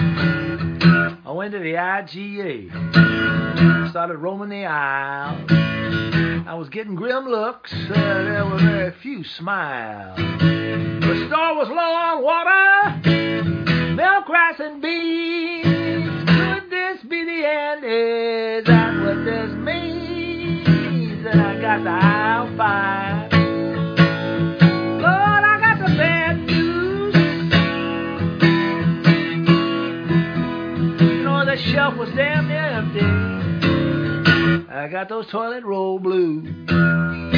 I went to the IGA, started roaming the aisle. I was getting grim looks, there were very few smiles. The store was low on water, milk, rice, and beans. Could this be the end? Is that what this means? And I got the aisle 5. Lord, I got the bad news. You know, the shelf was damn near empty. I got those toilet roll blues.